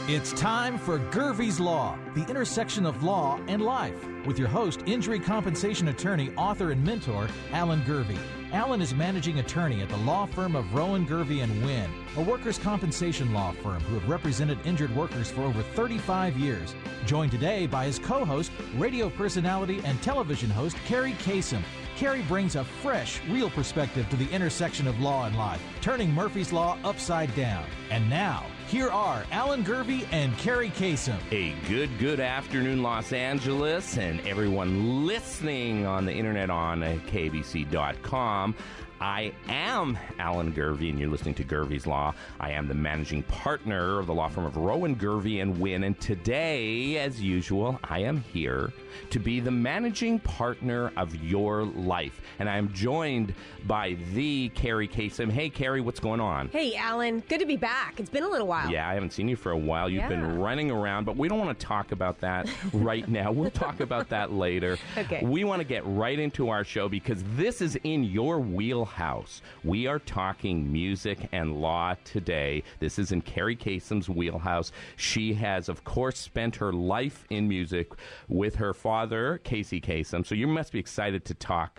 It's time for Gervie's Law, the intersection of law and life, with your host, injury compensation attorney, author, and mentor, Alan Gervie. Alan is managing attorney at the law firm of Rowan, Gervie & Wynn, a workers' compensation law firm who have represented injured workers for over 35 years. Joined today by his co-host, radio personality, and television host, Carrie Kasem. Carrie brings a fresh, real perspective to the intersection of law and life, turning Murphy's Law upside down. And now, here are Alan Gervie and Carrie Kasem. A good afternoon, Los Angeles, and everyone listening on the internet on KBC.com. I am Alan Gervie, and you're listening to Gervie's Law. I am the managing partner of the law firm of Rowan, Gervie & Wynn, and today, as usual, I am here to be the managing partner of your life. And I am joined by the Carrie Kasem. Hey, Carrie, what's going on? Hey, Alan. Good to be back. It's been a little while. Yeah, I haven't seen you for a while. You've been running around, but we don't want to talk about that right now. We'll talk about that later. Okay. We want to get right into our show because this is in your wheelhouse. We are talking music and law today. This is in Carrie Kasem's wheelhouse. She has, of course, spent her life in music with her father, Casey Kasem. So you must be excited to talk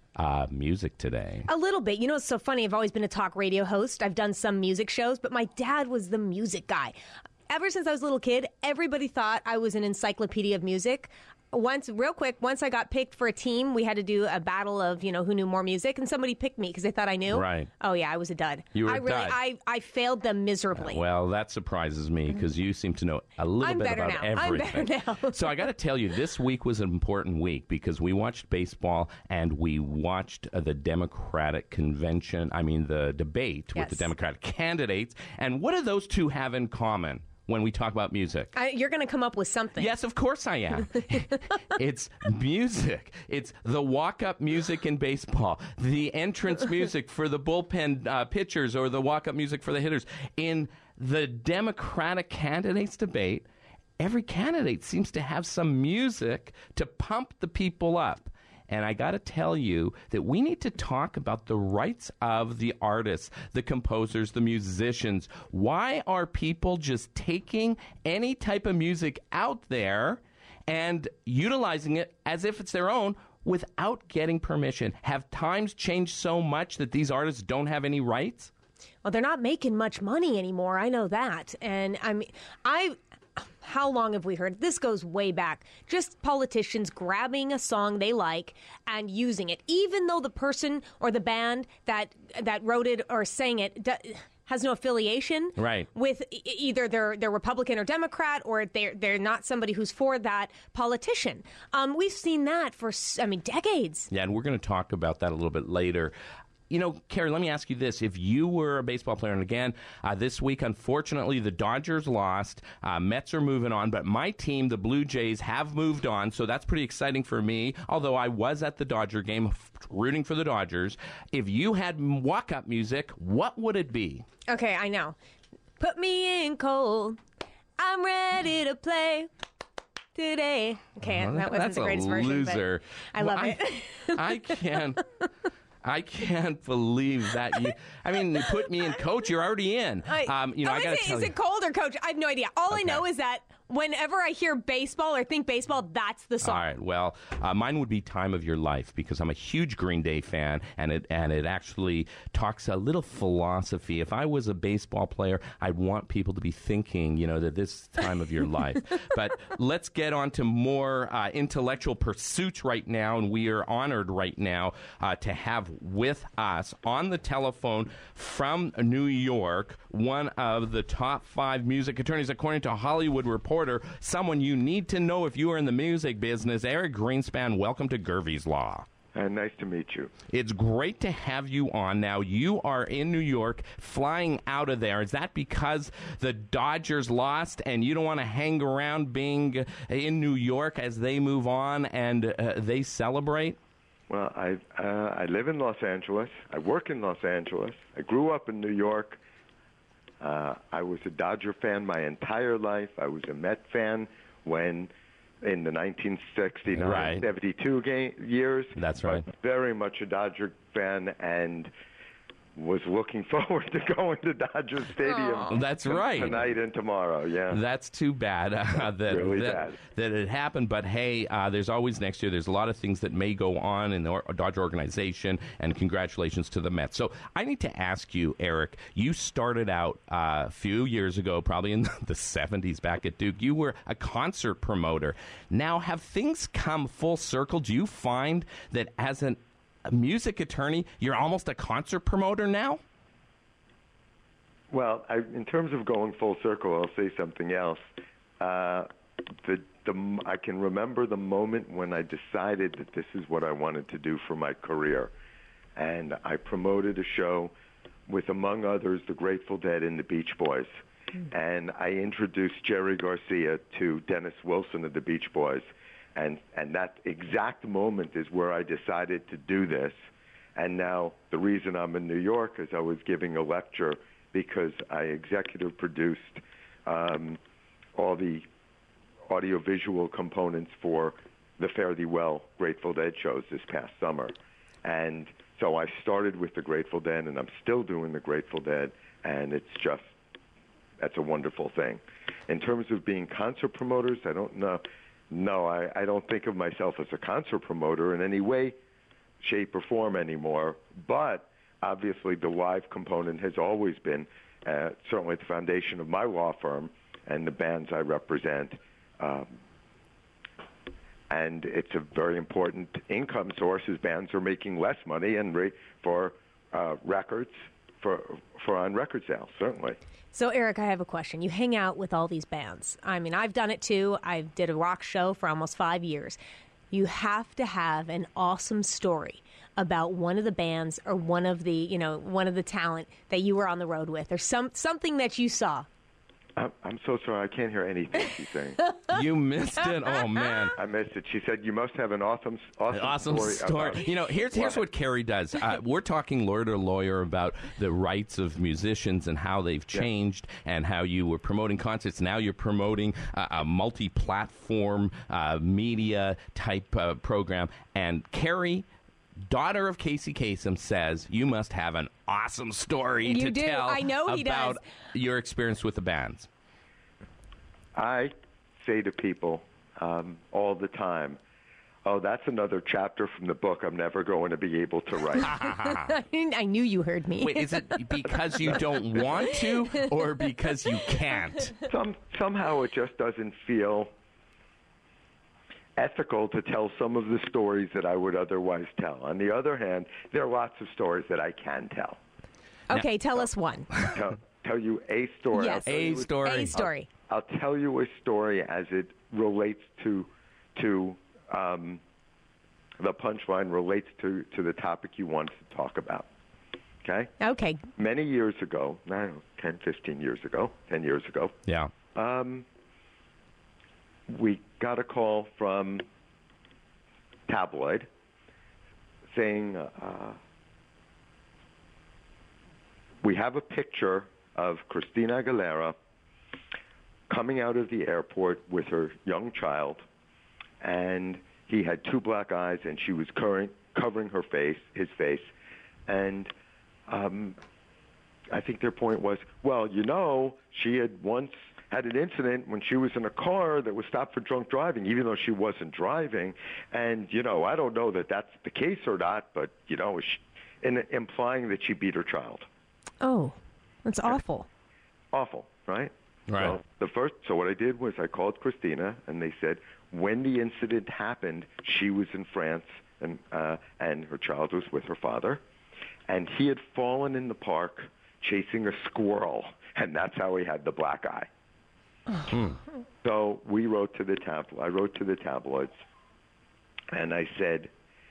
music today. A little bit. You know, it's so funny. I've always been a talk radio host. I've done some music shows, but my dad was the music guy. Ever since I was a little kid, everybody thought I was an encyclopedia of music. Once I got picked for a team, we had to do a battle of, who knew more music, and somebody picked me because they thought I knew. Right. Oh, yeah, I was a dud. You were a dud. I failed them miserably. Well, that surprises me because you seem to know a little bit about everything. I'm better now. So I got to tell you, this week was an important week because we watched baseball and we watched the Democratic convention, the debate with the Democratic candidates. And what do those two have in common? When we talk about music. You're going to come up with something. Yes, of course I am. It's music. It's the walk-up music in baseball, the entrance music for the bullpen pitchers, or the walk-up music for the hitters. In the Democratic candidates debate, every candidate seems to have some music to pump the people up. And I got to tell you that we need to talk about the rights of the artists, the composers, the musicians. Why are people just taking any type of music out there and utilizing it as if it's their own without getting permission? Have times changed so much that these artists don't have any rights? Well, they're not making much money anymore. I know that. And how long have we heard? This goes way back. Just politicians grabbing a song they like and using it, even though the person or the band that wrote it or sang it has no affiliation with either they're Republican or Democrat, or they're not somebody who's for that politician. We've seen that for decades. Yeah, and we're going to talk about that a little bit later. Carrie, let me ask you this. If you were a baseball player, and again, this week, unfortunately, the Dodgers lost. Mets are moving on, but my team, the Blue Jays, have moved on, so that's pretty exciting for me, although I was at the Dodger game rooting for the Dodgers. If you had walk-up music, what would it be? Okay, I know. Put me in cold. I'm ready to play today. Okay, that wasn't the greatest version. Loser. But I love it. I can't believe that you put me in coach. You're already in. I got to tell you. Is it cold or coach? I have no idea. All I know is that whenever I hear baseball or think baseball, that's the song. All right. Well, mine would be Time of Your Life because I'm a huge Green Day fan, and it actually talks a little philosophy. If I was a baseball player, I'd want people to be thinking, that this time of your life. But let's get on to more intellectual pursuits right now, and we are honored right now to have with us on the telephone from New York one of the top 5 music attorneys, according to Hollywood Reporter, someone you need to know if you are in the music business. Eric Greenspan, welcome to Gervie's Law. Nice to meet you. It's great to have you on. Now, you are in New York, flying out of there. Is that because the Dodgers lost and you don't want to hang around being in New York as they move on and they celebrate? Well, I live in Los Angeles. I work in Los Angeles. I grew up in New York. I was a Dodger fan my entire life. I was a Met fan when in the 1969, 72 years. That's right. Very much a Dodger fan, and was looking forward to going to Dodger Stadium. That's right. Tonight and tomorrow, yeah. That's too bad Really that bad. that it happened. But hey, there's always next year. There's a lot of things that may go on in the Dodger organization, and congratulations to the Mets. So I need to ask you, Eric, you started out a few years ago, probably in the 70s back at Duke. You were a concert promoter. Now, have things come full circle? Do you find that as a music attorney, you're almost a concert promoter now? Well, in terms of going full circle, I'll say something else. I can remember the moment when I decided that this is what I wanted to do for my career. And I promoted a show with, among others, the Grateful Dead and the Beach Boys. And I introduced Jerry Garcia to Dennis Wilson of the Beach Boys. And that exact moment is where I decided to do this. And now the reason I'm in New York is I was giving a lecture because I executive produced all the audiovisual components for the Fare Thee Well Grateful Dead shows this past summer. And so I started with the Grateful Dead, and I'm still doing the Grateful Dead, and that's a wonderful thing. In terms of being concert promoters, I don't know. No, I don't think of myself as a concert promoter in any way, shape, or form anymore. But obviously the live component has always been certainly at the foundation of my law firm and the bands I represent. And it's a very important income source as bands are making less money and for records, for on record sales, certainly. So, Eric, I have a question. You hang out with all these bands. I mean, I've done it too. I did a rock show for almost 5 years. You have to have an awesome story about one of the bands or one of the talent that you were on the road with, or something that you saw. I'm so sorry. I can't hear anything she's saying. You missed it? Oh, man. I missed it. She said you must have an awesome story. Here's what Carrie does. We're talking lawyer to lawyer about the rights of musicians and how they've changed and how you were promoting concerts. Now you're promoting a multi-platform media type program. And Carrie, daughter of Casey Kasem, says you must have an awesome story to tell about your experience with the bands. I say to people all the time, oh, that's another chapter from the book I'm never going to be able to write. I knew you heard me. Wait, is it because you don't want to or because you can't? Somehow it just doesn't feel ethical to tell some of the stories that I would otherwise tell. On the other hand, there are lots of stories that I can tell. Okay, tell us one. Tell you a story. Yes, a story. A story. I'll tell you a story as it relates to the punchline relates to the topic you wanted to talk about. Okay? Okay. Many years ago, I don't know, 10 years ago, Yeah. We got a call from Tabloid saying, we have a picture of Christina Aguilera coming out of the airport with her young child, and he had two black eyes, and she was covering his face, and I think their point was, well, she had once had an incident when she was in a car that was stopped for drunk driving, even though she wasn't driving. And, I don't know that that's the case or not, but, implying that she beat her child. Oh, that's awful. Awful, right? Right. So what I did was I called Christina, and they said when the incident happened, she was in France, and her child was with her father. And he had fallen in the park chasing a squirrel, and that's how he had the black eye. So we wrote to the I wrote to the tabloids, and I said,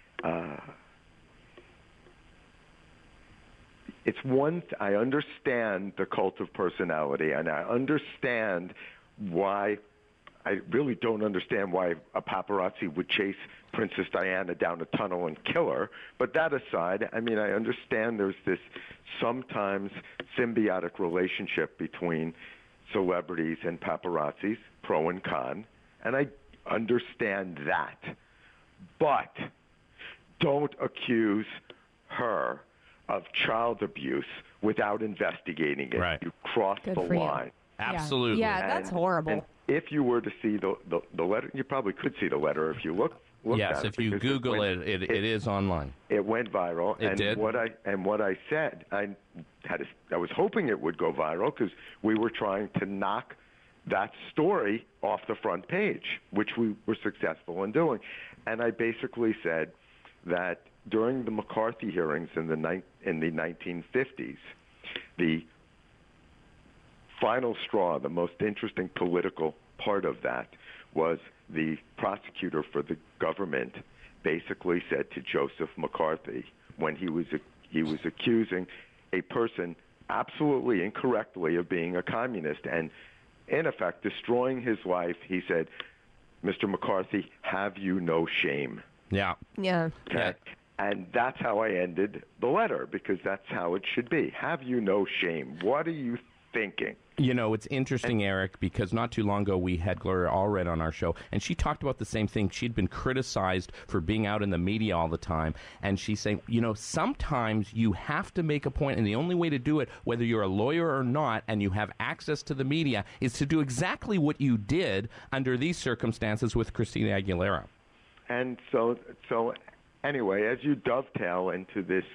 I understand the cult of personality, and I understand why. I really don't understand why a paparazzi would chase Princess Diana down a tunnel and kill her. But that aside, I understand there's this sometimes symbiotic relationship between celebrities and paparazzis, pro and con, and I understand that. But don't accuse her of child abuse without investigating it. Right. You cross Good the for you. line. Absolutely. Yeah, that's horrible. And if you were to see the letter, you probably could see the letter if you looked Yes, at it. if you because Google it is online. It went viral. It and did? What I said, I was hoping it would go viral because we were trying to knock that story off the front page, which we were successful in doing. And I basically said that during the McCarthy hearings in the 1950s, the final straw, the most interesting political part of that, was the prosecutor for the government basically said to Joseph McCarthy when he was accusing a person absolutely incorrectly of being a communist and in effect destroying his life, he said, "Mr. McCarthy, have you no shame?" Yeah. Yeah. Okay? Yeah. And that's how I ended the letter, because that's how it should be. Have you no shame? What are you thinking? You know, it's interesting, Eric, because not too long ago we had Gloria Allred on our show, and she talked about the same thing. She'd been criticized for being out in the media all the time, and she's saying, you know, sometimes you have to make a point, and the only way to do it, whether you're a lawyer or not, and you have access to the media, is to do exactly what you did under these circumstances with Christina Aguilera. And so anyway, as you dovetail into this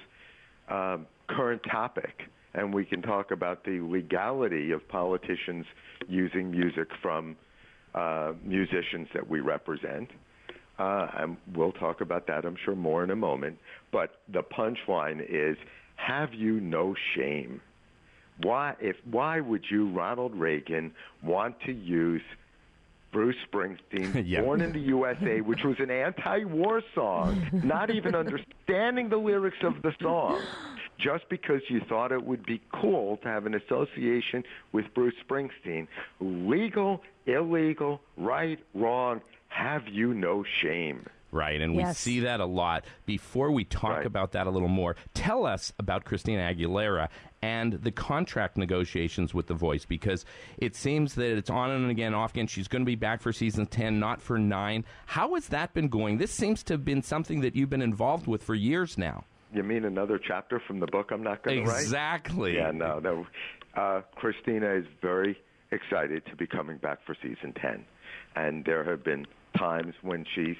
current topic, and we can talk about the legality of politicians using music from musicians that we represent. And we'll talk about that, I'm sure, more in a moment. But the punchline is, have you no shame? Why would you, Ronald Reagan, want to use Bruce Springsteen, Yeah. Born in the USA, which was an anti-war song, not even understanding the lyrics of the song, just because you thought it would be cool to have an association with Bruce Springsteen? Legal, illegal, right, wrong, have you no shame? Right, and we Yes. see that a lot. Before we talk Right. about that a little more, tell us about Christina Aguilera and the contract negotiations with The Voice, because it seems that it's on and again, off again. She's going to be back for season 10, not for 9. How has that been going? This seems to have been something that you've been involved with for years now. You mean another chapter from the book I'm not going to write? Exactly. Yeah, no. Christina is very excited to be coming back for season 10. And there have been times when she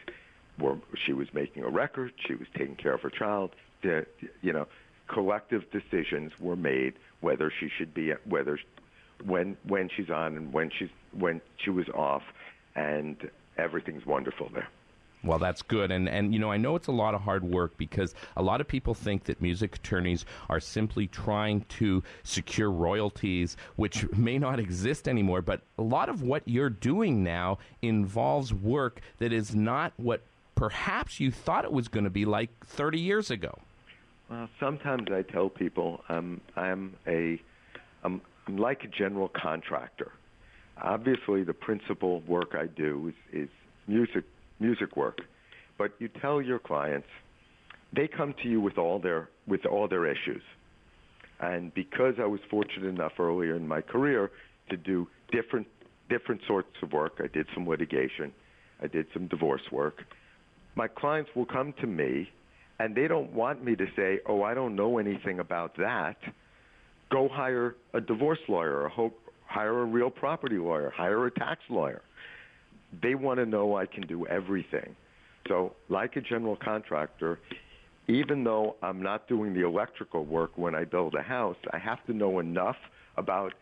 was making a record, she was taking care of her child. Collective decisions were made whether she should be, when she's on and when she was off, and everything's wonderful there. Well, that's good. And, you know, I know it's a lot of hard work because a lot of people think that music attorneys are simply trying to secure royalties, which may not exist anymore. But a lot of what you're doing now involves work that is not what perhaps you thought it was going to be like 30 years ago. Well, sometimes I tell people I'm like a general contractor. Obviously, the principal work I do is music work, but you tell your clients, they come to you with all their issues. And because I was fortunate enough earlier in my career to do different sorts of work, I did some litigation, I did some divorce work. My clients will come to me, and they don't want me to say, "Oh, I don't know anything about that." Go hire a divorce lawyer, or hire a real property lawyer, hire a tax lawyer. They want to know I can do everything. So, like a general contractor, even though I'm not doing the electrical work when I build a house, I have to know enough about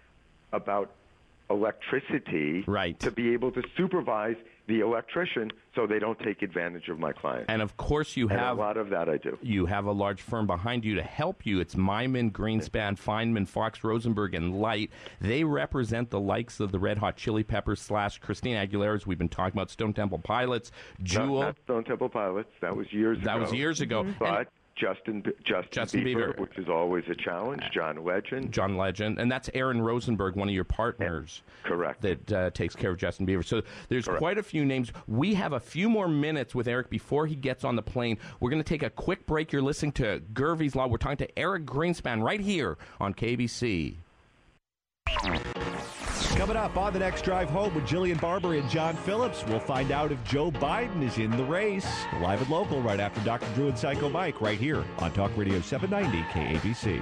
electricity Right. to be able to supervise the electrician so they don't take advantage of my client. And, of course, you And have a lot of that I do. You have a large firm behind you to help you. It's Myman, Greenspan, Feynman, Fox, Rosenberg, and Light. They represent the likes of the Red Hot Chili Peppers / Christina Aguilera's. We've been talking about Stone Temple Pilots, Jewel. Not Stone Temple Pilots. That was years ago. That was years ago. But Justin Bieber, which is always a challenge. John Legend. And that's Aaron Rosenberg, one of your partners. Correct. That takes care of Justin Bieber. So there's quite a few names. We have a few more minutes with Eric before he gets on the plane. We're going to take a quick break. You're listening to Gervie's Law. We're talking to Eric Greenspan right here on KBC. Coming up on the next drive home with Jillian Barber and John Phillips, we'll find out if Joe Biden is in the race. Live and local right after Dr. Drew and Psycho Mike right here on Talk Radio 790 KABC.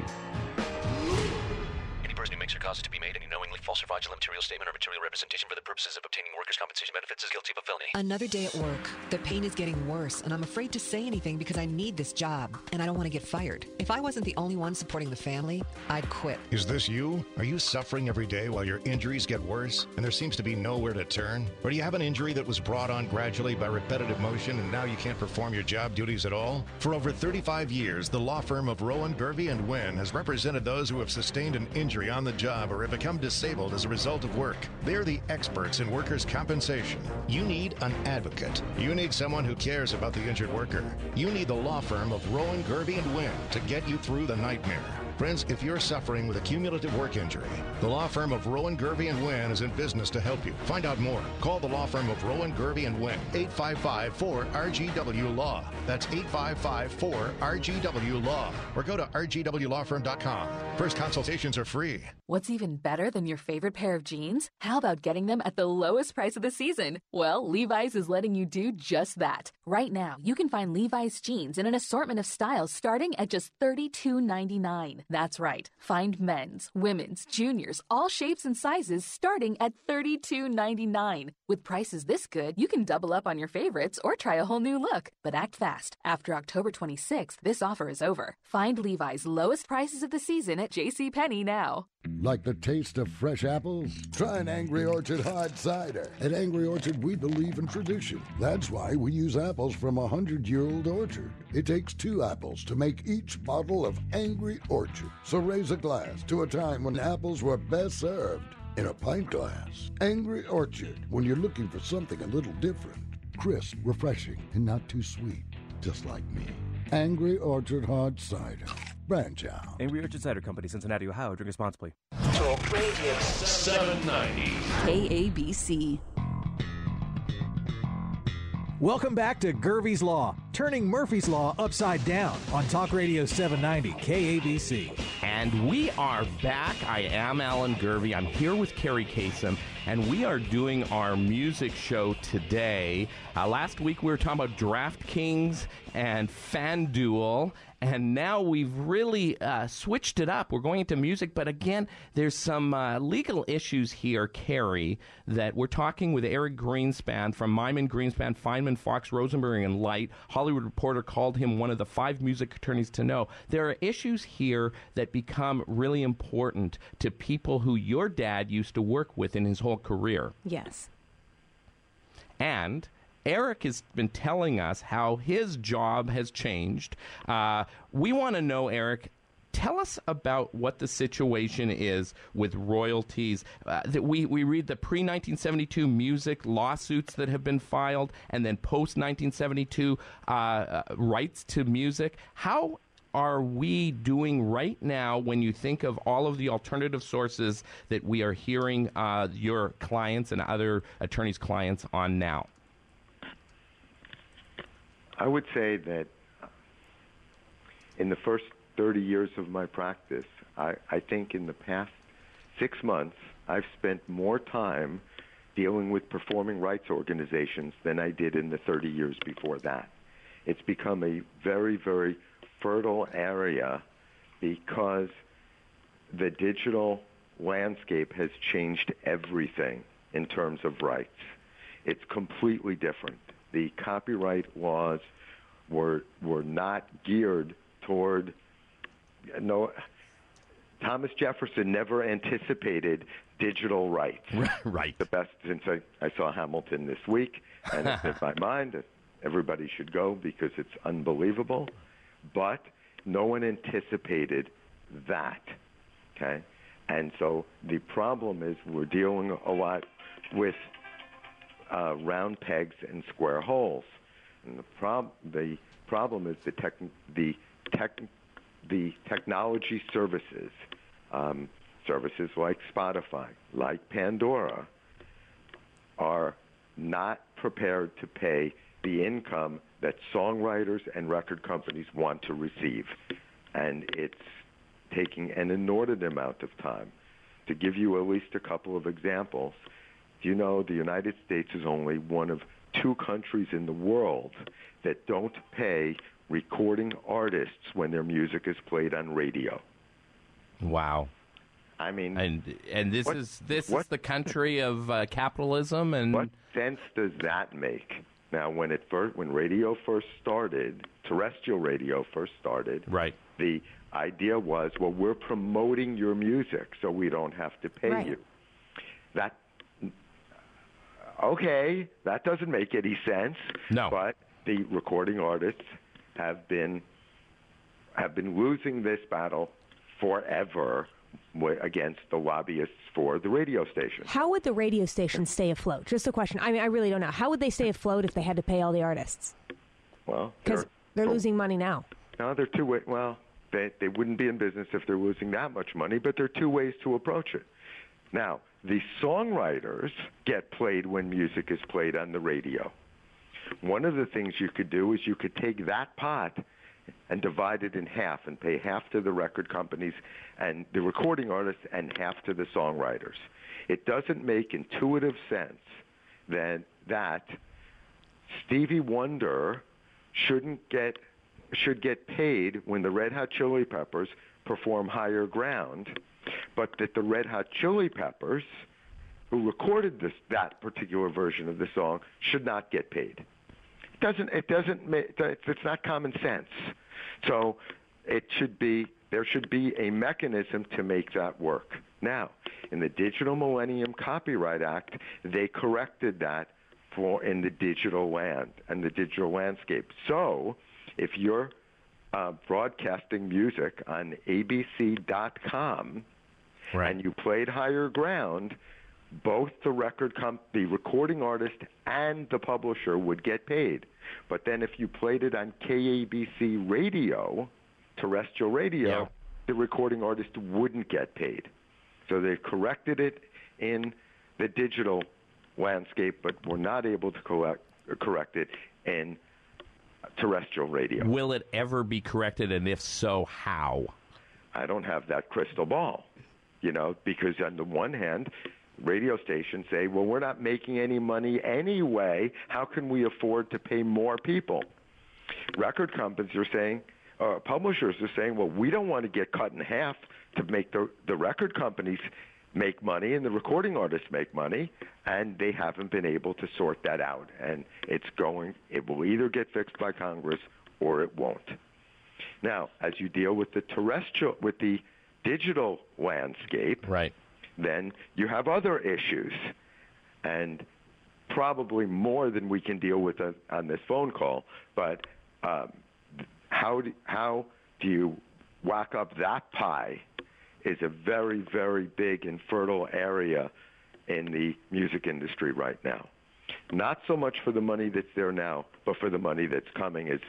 Any person who makes or causes to be made any knowingly false or fraudulent material statement or material representation for the purposes of obtaining workers' compensation benefits is guilty of a felony. Another day at work. The pain is getting worse, and I'm afraid to say anything because I need this job, and I don't want to get fired. If I wasn't the only one supporting the family, I'd quit. Is this you? Are you suffering every day while your injuries get worse and there seems to be nowhere to turn? Or do you have an injury that was brought on gradually by repetitive motion and now you can't perform your job duties at all? For over 35 years, the law firm of Rowan, Gervey & Wynn has represented those who have sustained an injury on the job or have become disabled as a result of work. They're the experts in workers' compensation. You need an advocate. You need someone who cares about the injured worker. You need the law firm of Rowan, Gervey & Wynn to get you through the nightmare. Friends, if you're suffering with a cumulative work injury, the law firm of Rowan, Gervey & Wynn is in business to help you. Find out more. Call the law firm of Rowan, Gervey & Wynn, 855-4RGW-LAW. That's 855-4RGW-LAW. Or go to rgwlawfirm.com. First consultations are free. What's even better than your favorite pair of jeans? How about getting them at the lowest price of the season? Well, Levi's is letting you do just that. Right now, you can find Levi's jeans in an assortment of styles starting at just $32.99. That's right. Find men's, women's, juniors, all shapes and sizes starting at $32.99. With prices this good, you can double up on your favorites or try a whole new look. But act fast. After October 26th, this offer is over. Find Levi's lowest prices of the season at JCPenney now. Like the taste of fresh apples? Try an Angry Orchard hard cider. At Angry Orchard, we believe in tradition. That's why we use apples from a 100-year-old orchard. It takes 2 apples to make each bottle of Angry Orchard. So raise a glass to a time when apples were best served in a pint glass. Angry Orchard, when you're looking for something a little different. Crisp, refreshing, and not too sweet. Just like me. Angry Orchard hard cider. Branch out. Angry Orchard Cider Company, Cincinnati, Ohio. Drink responsibly. Talk Radio 790 KABC. Welcome back to Gervey's Law, turning Murphy's Law upside down on Talk Radio 790 KABC. And we are back. I am Alan Gervey. I'm here with Carrie Kasem, and we are doing our music show today. Last week we were talking about DraftKings and FanDuel, and now we've really switched it up. We're going into music, but again, there's some legal issues here, Carrie, that we're talking with Eric Greenspan from Myman Greenspan, Feynman, Fox, Rosenberg, and Light. Hollywood Reporter called him one of the 5 music attorneys to know. There are issues here that become really important to people who your dad used to work with in his whole career. Yes. And Eric has been telling us how his job has changed. We want to know, Eric, tell us about what the situation is with royalties. That we read the pre-1972 music lawsuits that have been filed and then post-1972 rights to music. How are we doing right now when you think of all of the alternative sources that we are hearing your clients and other attorneys' clients on now? I would say that in the first 30 years of my practice, I think in the past 6 months, I've spent more time dealing with performing rights organizations than I did in the 30 years before that. It's become a very, very fertile area because the digital landscape has changed everything in terms of rights. It's completely different. The copyright laws were not geared toward, Thomas Jefferson never anticipated digital rights. Right. The best, since I saw Hamilton this week, and it's in my mind that everybody should go because it's unbelievable. But no one anticipated that, okay? And so the problem is we're dealing a lot with round pegs and square holes. And the problem is the technology services, services like Spotify, like Pandora, are not prepared to pay the income that songwriters and record companies want to receive. And it's taking an inordinate amount of time to give you at least a couple of examples, do you know the United States is only one of 2 countries in the world that don't pay recording artists when their music is played on radio? Wow. I mean, and this is the country of capitalism, and what sense does that make? Now, when radio first started, terrestrial radio first started, right? The idea was, well, we're promoting your music, so we don't have to pay you. Okay, that doesn't make any sense. No. But the recording artists have been losing this battle forever against the lobbyists for the radio station. How would the radio station stay afloat? Just a question. I mean, I really don't know. How would they stay afloat if they had to pay all the artists? Well, because they're losing money now. No, there are 2 ways. Well, they wouldn't be in business if they're losing that much money, but there are 2 ways to approach it. Now, the songwriters get played when music is played on the radio. One of the things you could do is you could take that pot and divide it in half and pay half to the record companies and the recording artists and half to the songwriters. It doesn't make intuitive sense that Stevie Wonder should get paid when the Red Hot Chili Peppers perform Higher Ground, but that the Red Hot Chili Peppers, who recorded that particular version of the song, should not get paid. It's not common sense. So there should be a mechanism to make that work. Now, in the Digital Millennium Copyright Act, they corrected that in the digital land and the digital landscape. So if you're broadcasting music on abc.com and you played Higher Ground, both the recording artist and the publisher would get paid. But then if you played it on KABC radio, terrestrial radio, the recording artist wouldn't get paid. So they corrected it in the digital landscape, but were not able to correct it in terrestrial radio. Will it ever be corrected, and if so, how? I don't have that crystal ball, because on the one hand, radio stations say, well, we're not making any money anyway. How can we afford to pay more people? Record companies are saying, publishers are saying, well, we don't want to get cut in half to make the record companies make money and the recording artists make money, and they haven't been able to sort that out. And it will either get fixed by Congress or it won't. Now, as you deal with the digital landscape, right, then you have other issues, and probably more than we can deal with on this phone call. But how do you whack up that pie is a very, very big and fertile area in the music industry right now. Not so much for the money that's there now, but for the money that's coming as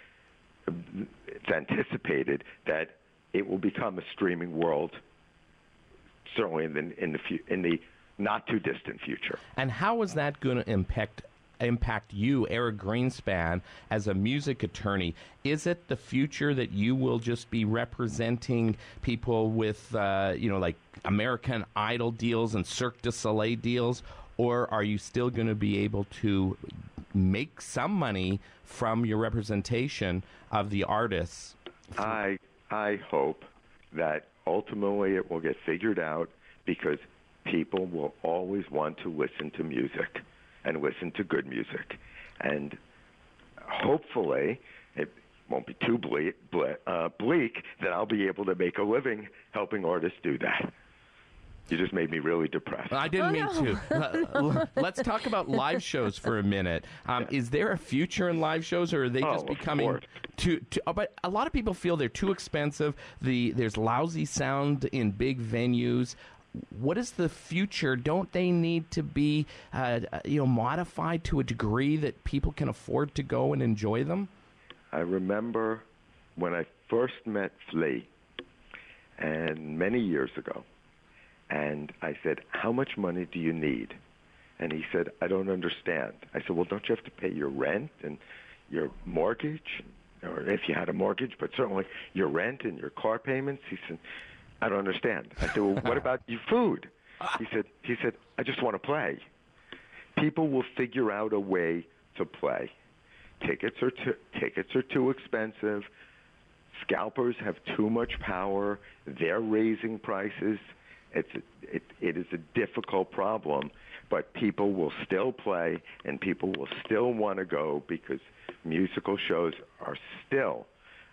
it's anticipated that it will become a streaming world, certainly in the not too distant future. And how is that going to impact you, Eric Greenspan, as a music attorney? Is it the future that you will just be representing people with, like American Idol deals and Cirque du Soleil deals, or are you still going to be able to make some money from your representation of the artists? I hope that ultimately it will get figured out, because people will always want to listen to music and listen to good music. And hopefully it won't be too bleak that I'll be able to make a living helping artists do that. You just made me really depressed. I didn't mean to. Let's talk about live shows for a minute. Is there a future in live shows, or are they just becoming too? But a lot of people feel they're too expensive. There's lousy sound in big venues. What is the future? Don't they need to be, modified to a degree that people can afford to go and enjoy them? I remember when I first met Flea, and many years ago. And I said, how much money do you need? And he said, I don't understand. I said, well, don't you have to pay your rent and your mortgage? Or if you had a mortgage, but certainly your rent and your car payments. He said, I don't understand. I said, well, what about your food? He said, I just want to play. People will figure out a way to play. Tickets are too expensive. Scalpers have too much power. They're raising prices. It is a difficult problem, but people will still play and people will still want to go because musical shows are still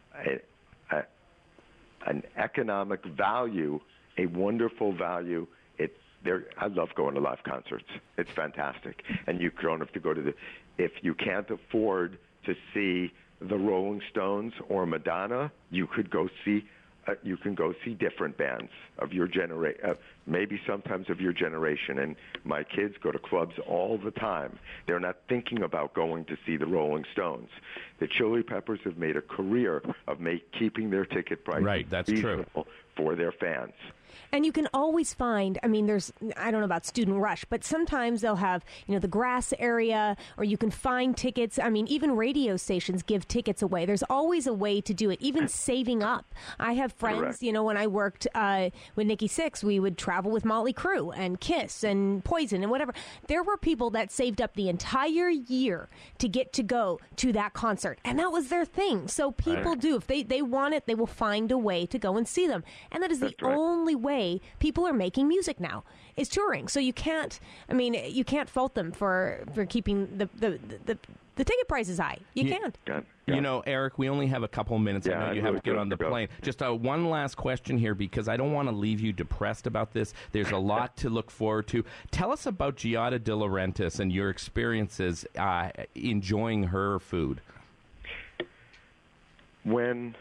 an economic value, a wonderful value. I love going to live concerts. It's fantastic. And you don't have to go to if you can't afford to see the Rolling Stones or Madonna, you can go see different bands of your generation, maybe sometimes of your generation. And my kids go to clubs all the time. They're not thinking about going to see the Rolling Stones. The Chili Peppers have made a career of keeping their ticket prices reasonable for their fans. And you can always find, I don't know about Student Rush, but sometimes they'll have, the grass area, or you can find tickets. Even radio stations give tickets away. There's always a way to do it, even saving up. I have friends, Correct. When I worked with Nikki Sixx, we would travel with Motley Crue and Kiss and Poison and whatever. There were people that saved up the entire year to get to go to that concert, and that was their thing. So people do. If they want it, they will find a way to go and see them. And that is the only way people are making music now, is touring. So you can't fault them for keeping the ticket prices high. You can't. Eric, we only have a couple of minutes. I know you have to get on the plane. Just one last question here, because I don't want to leave you depressed about this. There's a lot to look forward to. Tell us about Giada De Laurentiis and your experiences enjoying her food. When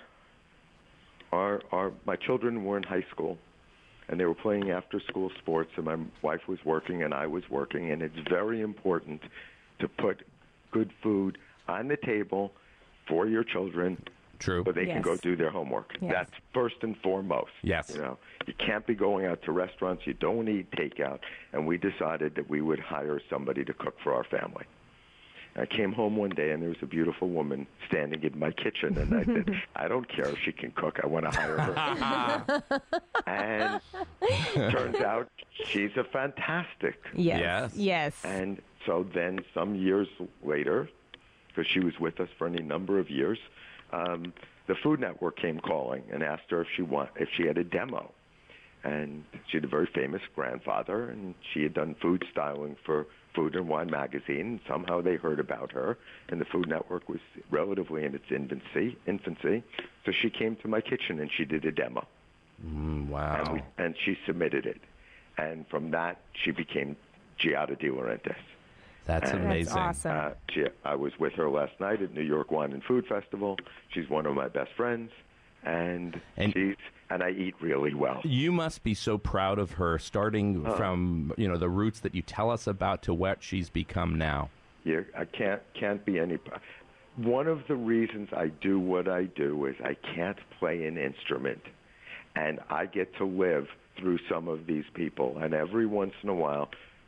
my children were in high school, and they were playing after-school sports, and my wife was working and I was working, and it's very important to put good food on the table for your children. True. So they can go do their homework. Yes. That's first and foremost. Yes. You can't be going out to restaurants. You don't eat takeout. And we decided that we would hire somebody to cook for our family. I came home one day, and there was a beautiful woman standing in my kitchen, and I said, I don't care if she can cook. I want to hire her. And turns out she's a fantastic cook. Yes. And so then some years later, because she was with us for any number of years, the Food Network came calling and asked her if she had a demo. And she had a very famous grandfather, and she had done food styling for Food and Wine magazine. Somehow they heard about her, and the Food Network was relatively in its infancy. So she came to my kitchen and she did a demo. Wow. And she submitted it. And from that, she became Giada De Laurentiis. That's amazing. That's awesome. I was with her last night at New York Wine and Food Festival. She's one of my best friends, and I eat really well. You must be so proud of her, starting from the roots that you tell us about to what she's become now. Yeah, I can't be any. One of the reasons I do what I do is I can't play an instrument, and I get to live through some of these people. And every once in a while,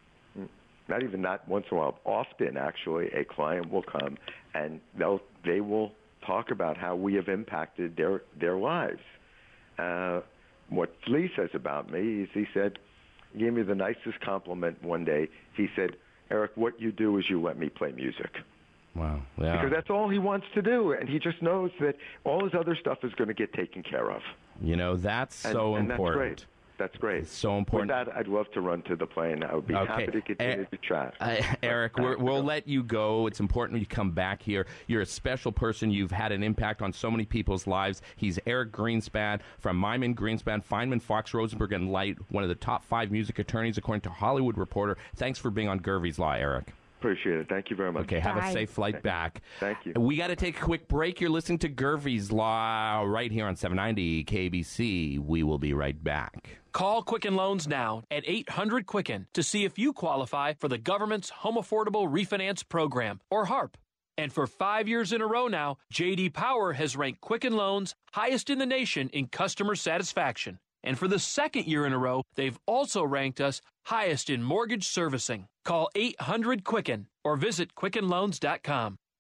not once in a while, often actually, a client will come and they will talk about how we have impacted their lives. What Flea says about me is he gave me the nicest compliment one day. He said, Eric, what you do is you let me play music. Wow. Yeah. Because that's all he wants to do, and he just knows that all his other stuff is going to get taken care of. That's so important. That's great. It's so important. With that, I'd love to run to the plane. I would be happy to continue to chat. Eric, we'll let you go. It's important you come back here. You're a special person. You've had an impact on so many people's lives. He's Eric Greenspan from Myman Greenspan, Feynman, Fox, Rosenberg, and Light, one of the top 5 music attorneys, according to Hollywood Reporter. Thanks for being on Gervie's Law, Eric. Appreciate it. Thank you very much. Okay, have a safe flight back. Thank you. We got to take a quick break. You're listening to Gervie's Law right here on 790 KBC. We will be right back. Call Quicken Loans now at 800-QUICKEN to see if you qualify for the government's Home Affordable Refinance Program, or HARP. And for 5 years in a row now, J.D. Power has ranked Quicken Loans highest in the nation in customer satisfaction. And for the 2nd year in a row, they've also ranked us highest in mortgage servicing. Call 800-QUICKEN or visit QuickenLoans.com.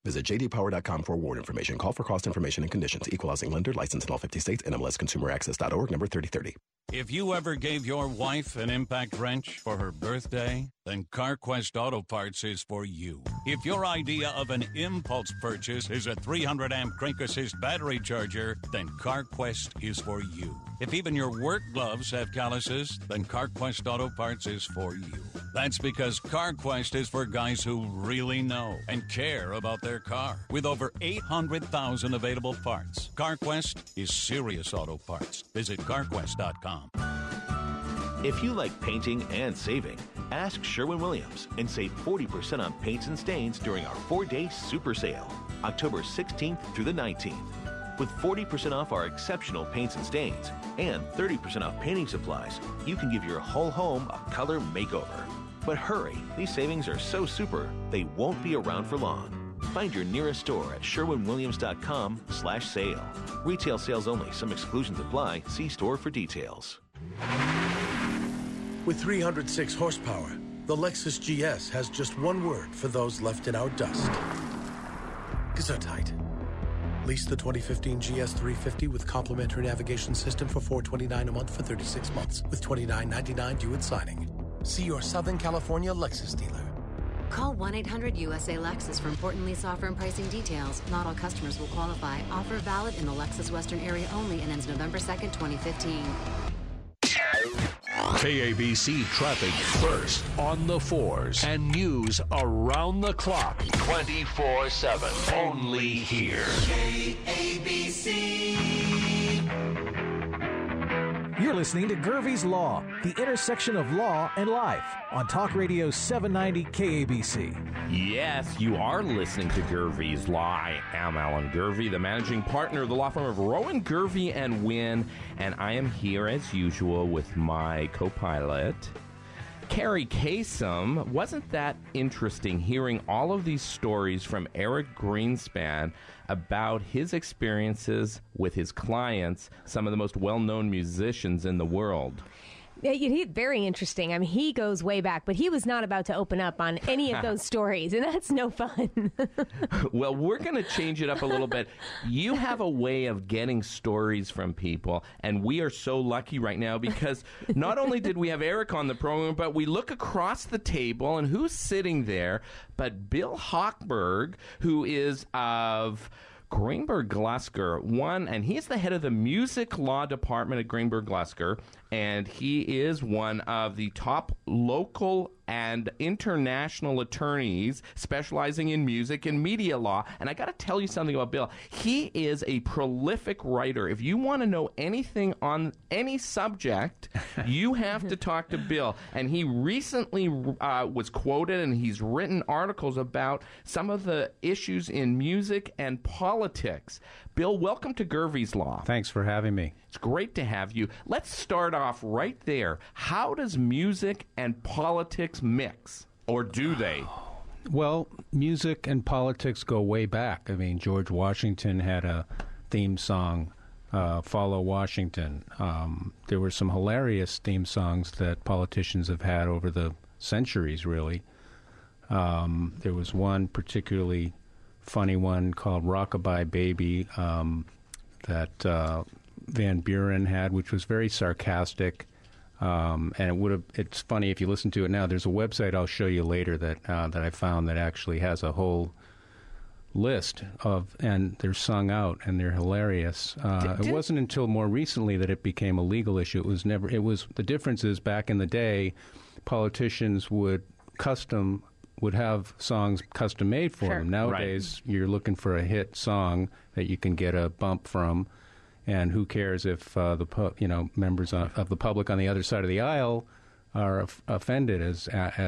Visit jdpower.com for award information. Call for cost information and conditions. Equal housing lender. Licensed in all 50 states. NMLSConsumerAccess.org. Number 3030. If you ever gave your wife an impact wrench for her birthday, then CarQuest Auto Parts is for you. If your idea of an impulse purchase is a 300-amp crank assist battery charger, then CarQuest is for you. If even your work gloves have calluses, then CarQuest Auto Parts is for you. That's because CarQuest is for guys who really know and care about their car. With over 800,000 available parts, CarQuest is serious auto parts. Visit CarQuest.com. If you like painting and saving, ask Sherwin-Williams and save 40% on paints and stains during our 4-day super sale, October 16th through the 19th. With 40% off our exceptional paints and stains and 30% off painting supplies, you can give your whole home a color makeover. But hurry, these savings are so super, they won't be around for long. Find your nearest store at sherwinwilliams.com/sale. Retail sales only. Some exclusions apply. See store for details. With 306 horsepower, the Lexus GS has just one word for those left in our dust. Gesundheit. Lease the 2015 GS 350 with complimentary navigation system for $429 a month for 36 months, with $29.99 due at signing. See your Southern California Lexus dealer. Call 1-800-USA-LEXUS for important lease offer and pricing details. Not all customers will qualify. Offer valid in the Lexus Western area only and ends November 2nd, 2015. KABC traffic first on the fours and news around the clock 24/7. Only here. KABC. You're listening to Gervie's Law, the intersection of law and life, on Talk Radio 790 KABC. Yes, you are listening to Gervie's Law. I am Alan Gervie, the managing partner of the law firm of Rowan, Gervie & Wynn, and I am here as usual with my co-pilot, Carrie Kasem. Wasn't that interesting hearing all of these stories from Eric Greenspan about his experiences with his clients, some of the most well-known musicians in the world? Yeah, very interesting. I mean, he goes way back, but he was not about to open up on any of those stories, and that's no fun. Well, we're going to change it up a little bit. You have a way of getting stories from people, and we are so lucky right now because not only did we have Eric on the program, but we look across the table, and who's sitting there but Bill Hochberg, who is of Greenberg Glusker, and he's the head of the music law department at Greenberg Glusker, and he is one of the top local and international attorneys specializing in music and media law. And I got to tell you something about Bill. He is a prolific writer. If you want to know anything on any subject, you have to talk to Bill. And he recently was quoted, and he's written articles about some of the issues in music and politics. Bill, welcome to Gervie's Law. Thanks for having me. It's great to have you. Let's start off right there. How does music and politics mix, or do they? Well, music and politics go way back. I mean, George Washington had a theme song, Follow Washington. There were some hilarious theme songs that politicians have had over the centuries, really. There was one particularly funny one called Rockabye Baby that Van Buren had, which was very sarcastic. And it's funny if you listen to it now. There's a website I'll show you later that I found that actually has a whole list of, and they're sung out and they're hilarious. It wasn't until more recently that it became a legal issue. The difference is back in the day, politicians would have songs custom made for them. Nowadays, You're looking for a hit song that you can get a bump from. And who cares if members of the public on the other side of the aisle are offended, as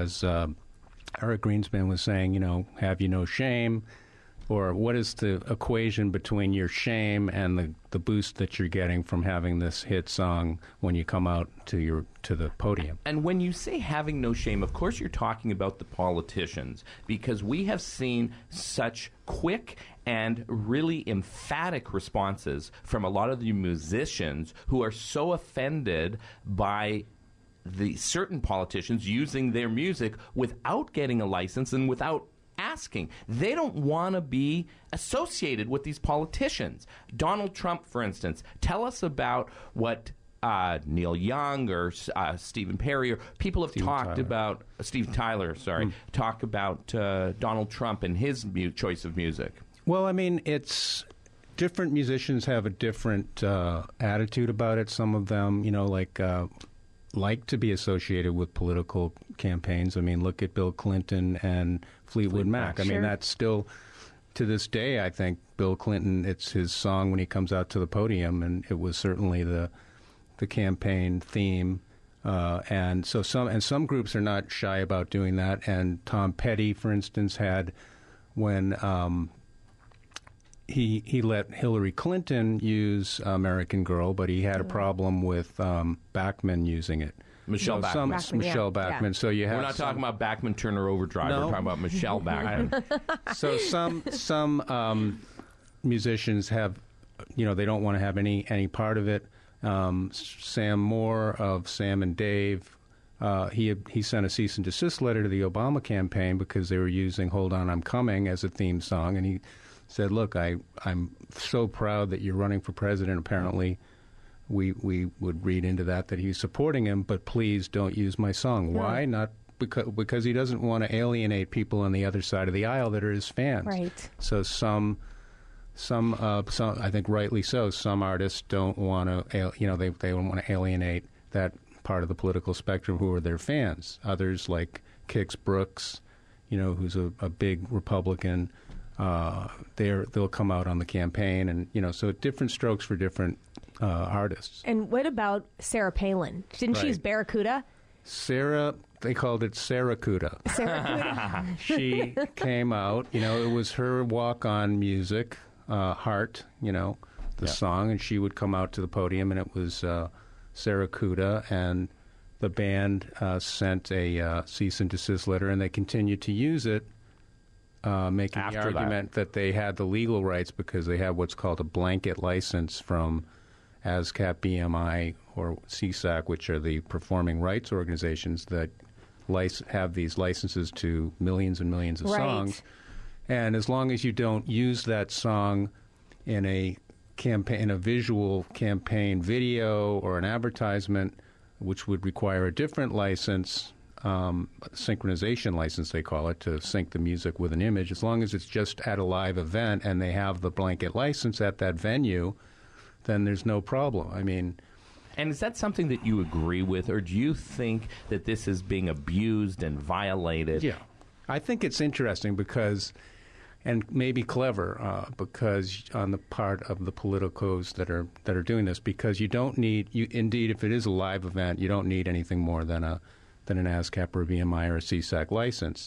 Eric Greenspan was saying, have you no shame? Or what is the equation between your shame and the boost that you're getting from having this hit song when you come out to the podium? And when you say having no shame, of course you're talking about the politicians, because we have seen such quick and really emphatic responses from a lot of the musicians who are so offended by the certain politicians using their music without getting a license and without asking. They don't want to be associated with these politicians. Donald Trump, for instance, tell us about what Neil Young or Stephen Perry or people have talked about, Steve Tyler, talk about Donald Trump and his choice of music. Well, I mean, it's different musicians have a different attitude about it. Some of them, like to be associated with political campaigns. I mean, look at Bill Clinton and Fleetwood Mac. I mean, that's still, to this day, I think Bill Clinton, it's his song when he comes out to the podium, and it was certainly the campaign theme. And so some groups are not shy about doing that. And Tom Petty, for instance, had when he let Hillary Clinton use American Girl, but he had a problem with Bachman using it. Michelle Bachman. Michelle Bachman. Yeah. So you have we're not talking about Bachman Turner Overdrive. No. We're talking about Michelle Bachman. So some musicians have, they don't want to have any part of it. Sam Moore of Sam and Dave, he sent a cease and desist letter to the Obama campaign because they were using "Hold On, I'm Coming" as a theme song, and he said, "Look, I'm so proud that you're running for president. Apparently, we would read into that he's supporting him, but please don't use my song." Why? Not because he doesn't want to alienate people on the other side of the aisle that are his fans. Right. So some I think rightly so. Some artists don't want to, they don't want to alienate that part of the political spectrum who are their fans. Others, like Kix Brooks, who's a big Republican, they'll come out on the campaign, and so different strokes for different artists. And what about Sarah Palin? Didn't she use Barracuda? Sarah, they called it Sarracuda. Sarracuda. She came out, it was her walk-on music. Heart, the song, and she would come out to the podium, and it was Sarracuda, and the band sent a cease and desist letter, and they continued to use it, making the argument that they had the legal rights because they have what's called a blanket license from ASCAP, BMI, or CSAC, which are the performing rights organizations that have these licenses to millions and millions of songs. And as long as you don't use that song in a visual campaign video or an advertisement, which would require a different license, synchronization license they call it, to sync the music with an image, as long as it's just at a live event and they have the blanket license at that venue, then there's no problem. I mean... And is that something that you agree with, or do you think that this is being abused and violated? Yeah. I think it's interesting because... and maybe clever because on the part of the politicos that are doing this, because you don't need indeed, if it is a live event, you don't need anything more than an ASCAP or a BMI or a CSAC license.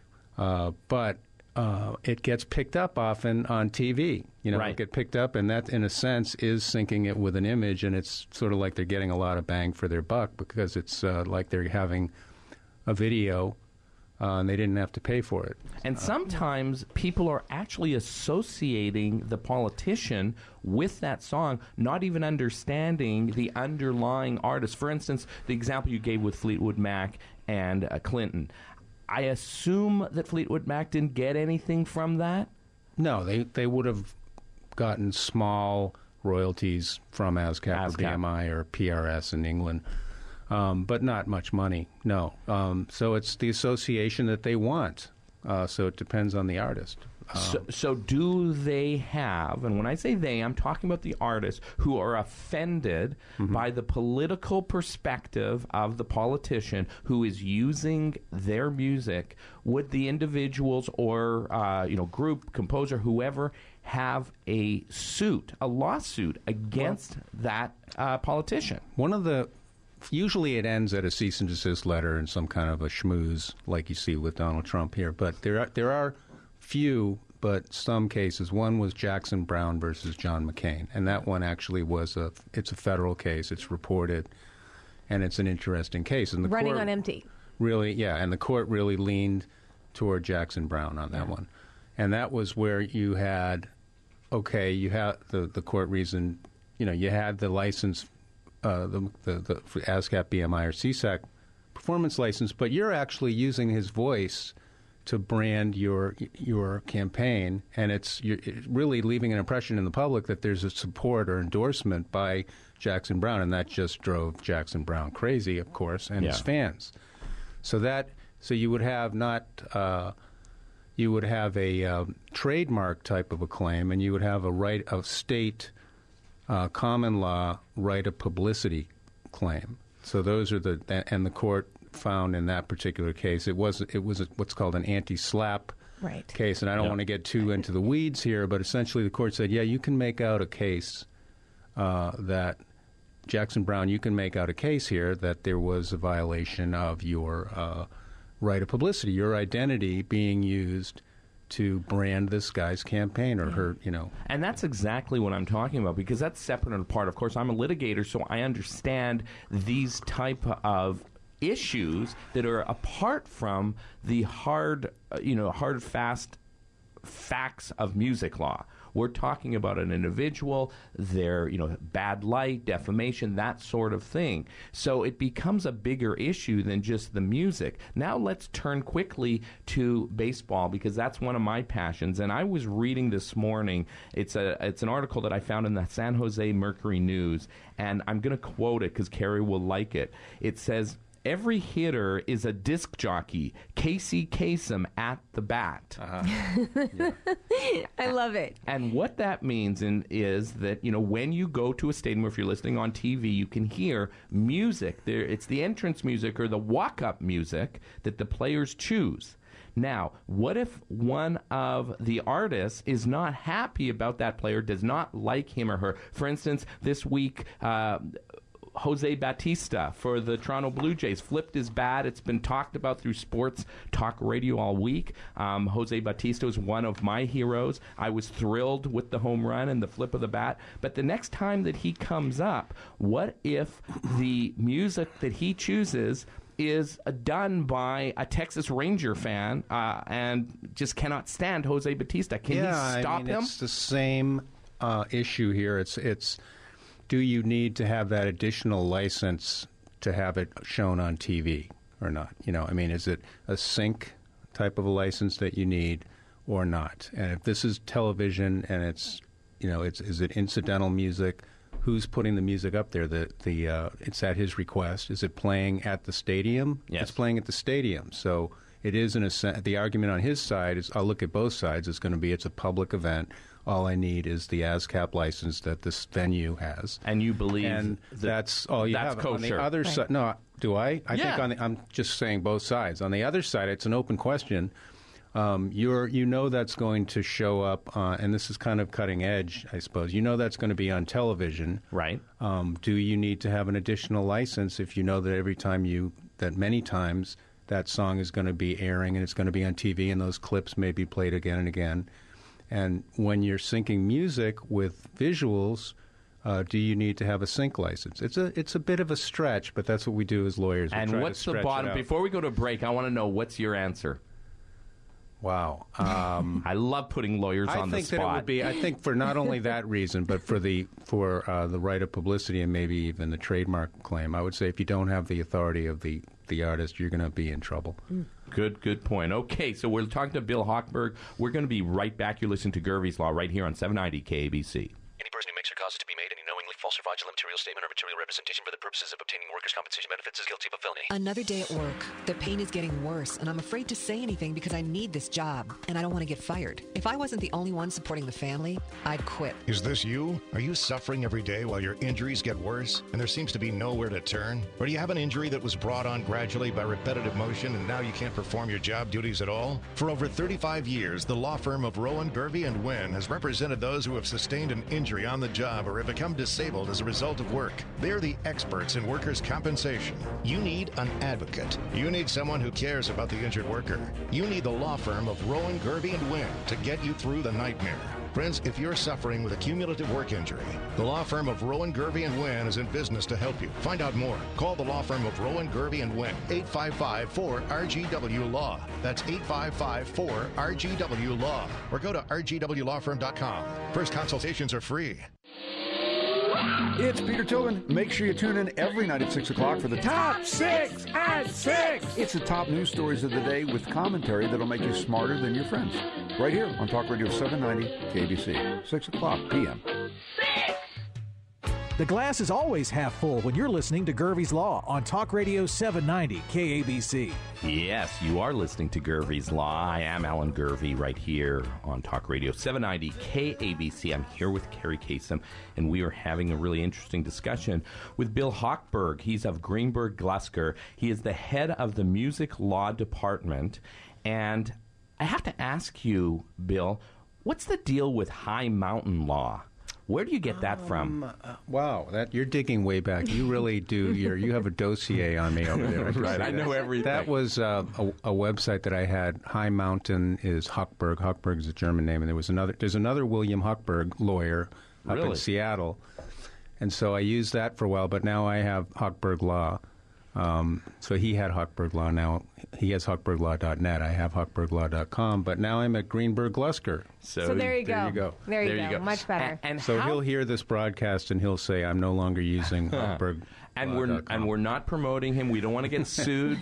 But it gets picked up often on TV. It gets picked up, and that in a sense is syncing it with an image, and it's sort of like they're getting a lot of bang for their buck because it's like they're having a video. And they didn't have to pay for it. And sometimes people are actually associating the politician with that song, not even understanding the underlying artist. For instance, the example you gave with Fleetwood Mac and Clinton. I assume that Fleetwood Mac didn't get anything from that? No, they would have gotten small royalties from ASCAP or BMI or PRS in England. But not much money, no. So it's the association that they want. So it depends on the artist. So do they have, and when I say they, I'm talking about the artists who are offended by the political perspective of the politician who is using their music. Would the individuals or group, composer, whoever, have a lawsuit against that politician? Usually it ends at a cease and desist letter and some kind of a schmooze like you see with Donald Trump here. But there are few, but some cases. One was Jackson Brown versus John McCain. And that one actually it's a federal case. It's reported. And it's an interesting case. And the running court on empty. Really, yeah. And the court really leaned toward Jackson Brown on that one. And that was where you had the court reasoned, you had the license, the ASCAP, BMI, or CSAC performance license, but you're actually using his voice to brand your campaign, and it's really leaving an impression in the public that there's a support or endorsement by Jackson Browne, and that just drove Jackson Browne crazy, of course, and his fans. So you would have a trademark type of a claim, and you would have a right of state common law right of publicity claim. So those are and the court found in that particular case it was what's called an anti-slap case, and I don't want to get too into the weeds here, but essentially the court said, yeah, you can make out a case that Jackson Browne, you can make out a case here that there was a violation of your right of publicity, your identity being used to brand this guy's campaign or her, And that's exactly what I'm talking about, because that's separate and apart. Of course, I'm a litigator, so I understand these type of issues that are apart from the hard, fast facts of music law. We're talking about an individual, their, bad light, defamation, that sort of thing. So it becomes a bigger issue than just the music. Now let's turn quickly to baseball, because that's one of my passions. And I was reading this morning, it's an article that I found in the San Jose Mercury News, and I'm going to quote it because Carrie will like it. It says, "Every hitter is a disc jockey. Casey Kasem at the bat." I love it. And what that means is that, when you go to a stadium, or if you're listening on TV, you can hear music. It's the entrance music or the walk-up music that the players choose. Now, what if one of the artists is not happy about that player, does not like him or her? For instance, this week, Jose Bautista for the Toronto Blue Jays flipped his bat. It's been talked about through sports talk radio all week. Jose Bautista is one of my heroes. I was thrilled with the home run and the flip of the bat. But the next time that he comes up, what if the music that he chooses is done by a Texas Ranger fan and just cannot stand Jose Bautista? Can he stop him? It's the same issue here. It's do you need to have that additional license to have it shown on TV or not? Is it a sync type of a license that you need or not? And if this is television and it's is it incidental music? Who's putting the music up there? It's at his request. Is it playing at the stadium? Yes. It's playing at the stadium. So it is, in a sense, the argument on his side is, I'll look at both sides. It's going to be, it's a public event. All I need is the ASCAP license that this venue has. And you believe that's all you have. Kosher. On the other side, no, do I? I think I'm just saying both sides. On the other side, it's an open question. That's going to show up, and this is kind of cutting edge, I suppose. That's going to be on television. Right. Do you need to have an additional license if you know that many times that song is going to be airing and it's going to be on TV and those clips may be played again and again? And when you're syncing music with visuals, do you need to have a sync license? It's a bit of a stretch, but that's what we do as lawyers. And what's the bottom? Before we go to a break, I want to know, what's your answer? Wow. I love putting lawyers on the spot. That it would be, I think for not only that reason, but for the right of publicity and maybe even the trademark claim, I would say if you don't have the authority of the artist, you're going to be in trouble. Good point. Okay, so we're talking to Bill Hochberg. We're going to be right back. You're listening to Gervais Law right here on 790 KABC. Any person who makes or causes to be made any knowingly false or fraudulent material statement or material representation for the purposes of obtaining workers' compensation benefits is guilty of a felony. Another day at work. The pain is getting worse, and I'm afraid to say anything because I need this job, and I don't want to get fired. If I wasn't the only one supporting the family, I'd quit. Is this you? Are you suffering every day while your injuries get worse and there seems to be nowhere to turn? Or do you have an injury that was brought on gradually by repetitive motion and now you can't perform your job duties at all? For over 35 years, the law firm of Rowan, Gervais & Wynn has represented those who have sustained an injury on the job or have become disabled as a result of work. They're the experts in workers' compensation. You need an advocate. You need someone who cares about the injured worker. You need the law firm of Rowan, Gervais & Wynn to get you through the nightmare. Friends, if you're suffering with a cumulative work injury, the law firm of Rowan, Gervais & Wynn is in business to help you. Find out more. Call the law firm of Rowan, Gervais & Wynn, 855-4RGW-LAW. That's 855-4RGW-LAW. Or go to rgwlawfirm.com. First consultations are free. It's Peter Tobin. Make sure you tune in every night at 6 o'clock for the Top 6 at 6. It's the top news stories of the day with commentary that'll make you smarter than your friends. Right here on Talk Radio 790 KBC, 6 o'clock p.m. The glass is always half full when you're listening to Gervie's Law on Talk Radio 790 KABC. Yes, you are listening to Gervie's Law. I am Alan Gervie right here on Talk Radio 790 KABC. I'm here with Carrie Kasem, and we are having a really interesting discussion with Bill Hochberg. He's of Greenberg Glusker. He is the head of the Music Law Department. And I have to ask you, Bill, what's the deal with High Mountain Law? Where do you get that from? Wow, you're digging way back. You really do. You have a dossier on me over there. Right, I know everything. That was a website that I had. High Mountain is Hochberg. Hochberg is a German name, and there's another William Hochberg lawyer up in Seattle, and so I used that for a while. But now I have Hochberg Law. So he had Hochberg Law. Now he has HochbergLaw.net. I have HochbergLaw.com. But now I'm at Greenberg Glusker. So there you go. There you go. Much better. And so he'll hear this broadcast and he'll say, "I'm no longer using Hochberg." And we're not promoting him. We don't want to get sued.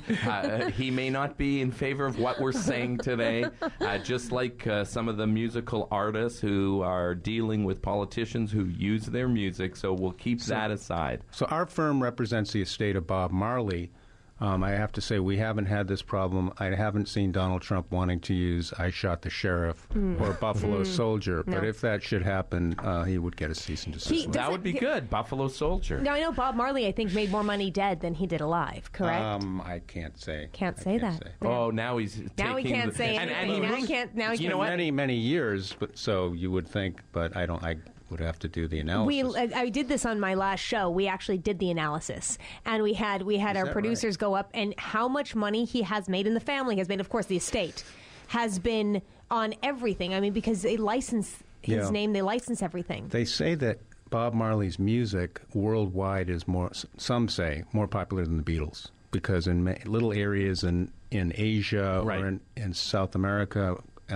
He may not be in favor of what we're saying today. Just like some of the musical artists who are dealing with politicians who use their music. So we'll keep that aside. So our firm represents the estate of Bob Marley. I have to say we haven't had this problem. I haven't seen Donald Trump wanting to use "I Shot the Sheriff" or "Buffalo Soldier." No. But if that should happen, he would get a cease and desist. That would be good. Buffalo Soldier. Now I know Bob Marley, I think, made more money dead than he did alive. Correct? I can't say. Can't say that. Oh, now he's now he can't say anything. Now he can't. Now he can't. Many years. But so you would think, but I don't. I would have to do the analysis. I did this on my last show. We actually did the analysis, and we had our producers go up and how much money he has made, and the family has made. Of course, the estate has been on everything. I mean, because they license his name, they license everything. They say that Bob Marley's music worldwide is some say, more popular than the Beatles, because in little areas in Asia or in South America,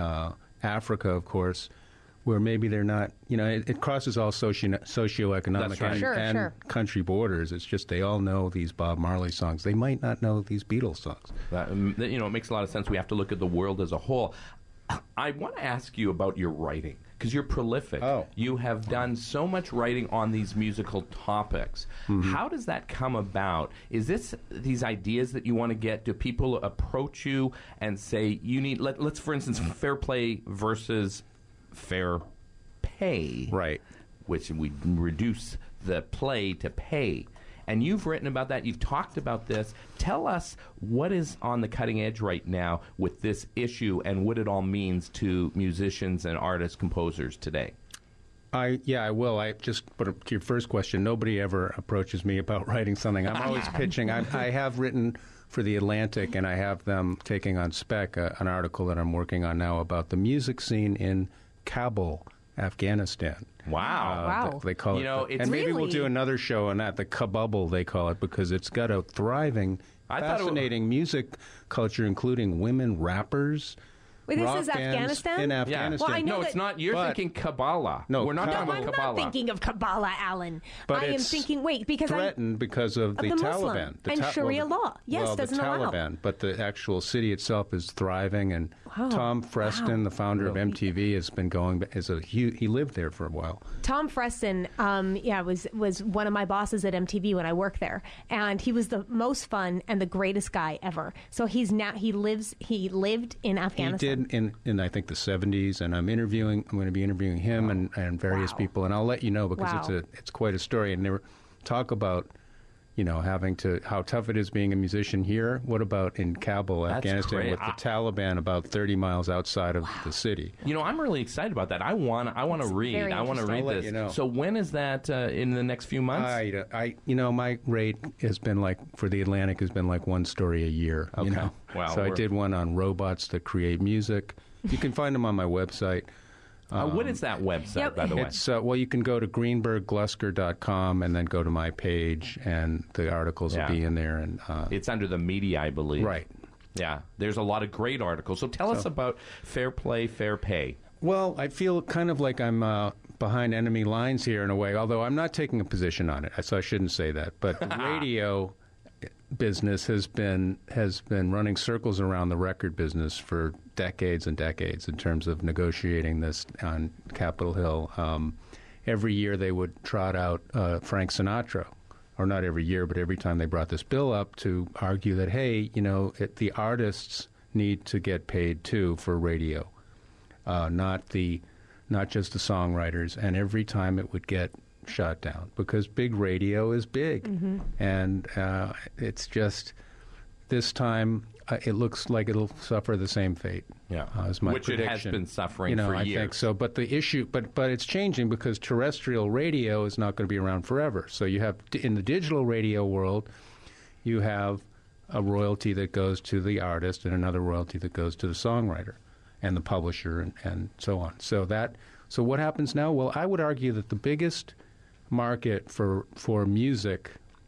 Africa, of course, where maybe they're not, it crosses all socioeconomic and country borders. It's just they all know these Bob Marley songs. They might not know these Beatles songs. It makes a lot of sense. We have to look at the world as a whole. I want to ask you about your writing, because you're prolific. Oh. You have done so much writing on these musical topics. Mm-hmm. How does that come about? Is this these ideas that you want to get? Do people approach you and say, you need, let's for instance, fair play versus fair pay, right? Which we reduce the play to pay. And you've written about that. You've talked about this. Tell us what is on the cutting edge right now with this issue and what it all means to musicians and artists, composers today. I will. To your first question, nobody ever approaches me about writing something. I'm always pitching. I have written for The Atlantic, and I have them taking on spec an article that I'm working on now about the music scene in Kabul, Afghanistan. Wow. They call it. And maybe we'll do another show on that, the Kabubble, they call it, because it's got a thriving, fascinating music culture, including women rappers. Wait, this is Afghanistan? In Afghanistan. Well, no, it's not. You're thinking Kabbalah. No, we're not talking about Kabbalah. I'm not thinking of Kabbalah, Alan. But I am thinking, because threatened because of the Taliban. And Sharia law. Yes, doesn't allow. The Taliban, but the actual city itself is thriving. And Tom Freston, the founder of MTV, has been going. He lived there for a while. Tom Freston, was one of my bosses at MTV when I worked there, and he was the most fun and the greatest guy ever. So he lived in Afghanistan. He did in I think the 70s, and I'm going to be interviewing him and various people, and I'll let you know, because it's quite a story. And they talk about how tough it is being a musician here. What about in Kabul, Afghanistan, with the Taliban about 30 miles outside of the city? I'm really excited about that. I want to read. I want to read this. So when is that in the next few months? My rate has been for The Atlantic has been one story a year. Okay. Wow. So I did one on robots that create music. You can find them on my website. What is that website, by the way? It's you can go to greenbergglusker.com and then go to my page, and the articles will be in there. And it's under the media, I believe. Right. Yeah. There's a lot of great articles. So tell us about Fair Play, Fair Pay. Well, I feel kind of like I'm behind enemy lines here in a way, although I'm not taking a position on it, so I shouldn't say that. But the radio business has been running circles around the record business for decades and decades in terms of negotiating this on Capitol Hill. Every year they would trot out Frank Sinatra, or not every year, but every time they brought this bill up to argue that, hey, the artists need to get paid too for radio, not just the songwriters. And every time it would get shut down because big radio is big, and it's just this time it looks like it'll suffer the same fate. Yeah, is my which prediction. It has been suffering for years. I think so. But the issue, but it's changing because terrestrial radio is not going to be around forever. So you have in the digital radio world, you have a royalty that goes to the artist and another royalty that goes to the songwriter and the publisher and so on. So what happens now? Well, I would argue that the biggest market for music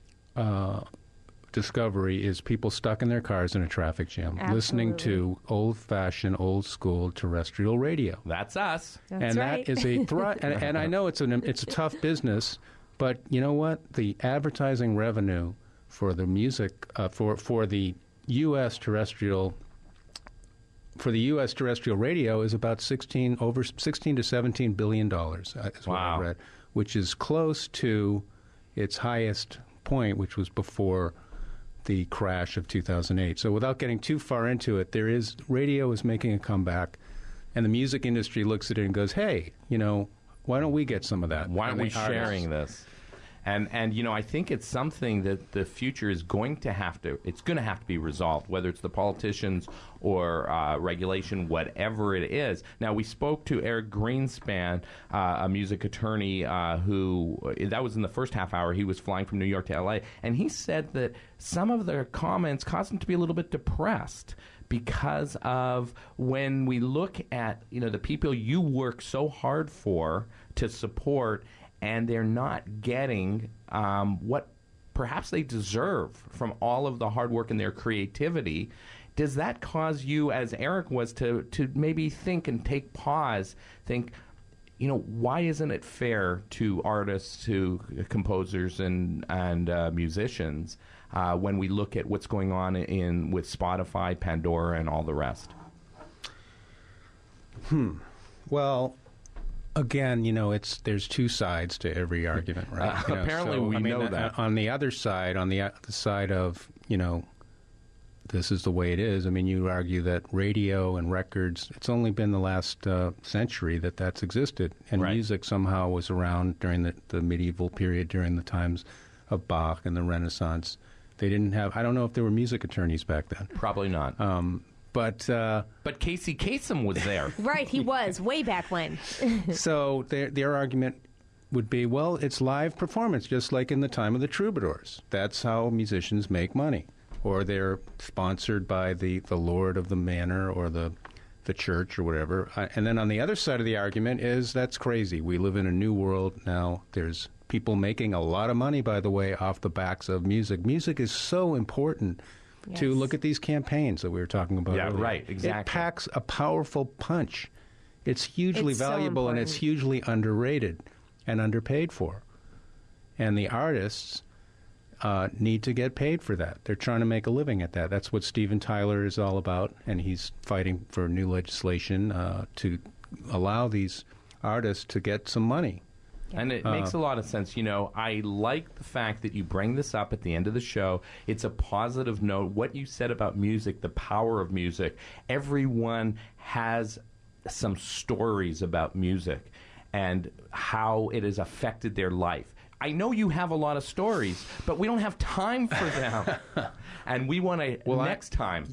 discovery is people stuck in their cars in a traffic jam, listening to old-fashioned, old-school terrestrial radio. That's us. That's right. That is a threat. and I know it's a tough business, but you know what? The advertising revenue for the music for the U.S. terrestrial radio is about $16 to $17 billion. Is what I read, which is close to its highest point, which was before the crash of 2008. So without getting too far into it, radio is making a comeback, and the music industry looks at it and goes, hey, why don't we get some of that? Why aren't we sharing this? And I think it's something that the future is going to have to be resolved, whether it's the politicians or regulation, whatever it is. Now, we spoke to Eric Greenspan, a music attorney who, that was in the first half hour, he was flying from New York to L.A., and he said that some of their comments caused him to be a little bit depressed because of when we look at, the people you work so hard for to support, and they're not getting what perhaps they deserve from all of the hard work and their creativity. Does that cause you, as Eric was, to maybe think and take pause, think, why isn't it fair to artists, to composers and musicians when we look at what's going on with Spotify, Pandora, and all the rest? Well, again, there's two sides to every argument, right? Apparently, we know that. On the other side, on the side of, this is the way it is. I mean, you argue that radio and records, it's only been the last century that's existed. And music somehow was around during the medieval period, during the times of Bach and the Renaissance. They didn't have, I don't know if there were music attorneys back then. Probably not. But Casey Kasem was there. Right, he was, way back when. So their argument would be, well, it's live performance, just like in the time of the troubadours. That's how musicians make money. Or they're sponsored by the lord of the manor or the church or whatever. And then on the other side of the argument is, that's crazy. We live in a new world now. There's people making a lot of money, by the way, off the backs of music. Music is so important. Yes. To look at these campaigns that we were talking about earlier. Right, exactly. It packs a powerful punch. It's hugely valuable, and it's hugely underrated and underpaid for. And the artists need to get paid for that. They're trying to make a living at that. That's what Steven Tyler is all about, and he's fighting for new legislation to allow these artists to get some money. And it makes a lot of sense. I like the fact that you bring this up at the end of the show. It's a positive note. What you said about music, the power of music, everyone has some stories about music and how it has affected their life. I know you have a lot of stories, but we don't have time for them. And we want to next time.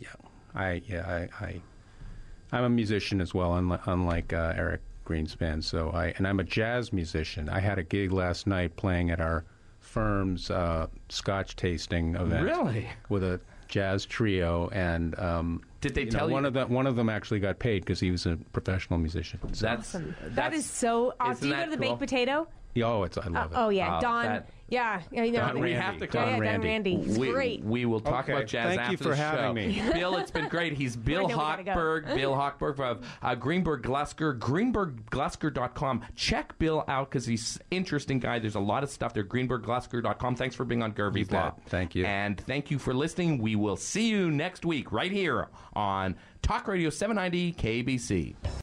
I'm a musician as well, unlike Eric Greenspan. So I'm a jazz musician. I had a gig last night playing at our firm's Scotch tasting event. Really? With a jazz trio, and did they tell you? One of them actually got paid because he was a professional musician. So. Awesome. That is so awesome. Do you go to the Baked Potato? Oh, I love it. Oh, yeah. Don. Yeah. I know. Don, we have to call Don Randy. It's great. We will talk about jazz Thank after you for the having show. me. Bill, it's been great. He's Bill gotta go. Hochberg. Bill Hochberg of Greenberg Glusker. GreenbergGlusker.com. Check Bill out because he's an interesting guy. There's a lot of stuff there. GreenbergGlusker.com. Thanks for being on Gervie's Law. Thank you. And thank you for listening. We will see you next week right here on Talk Radio 790 KBC.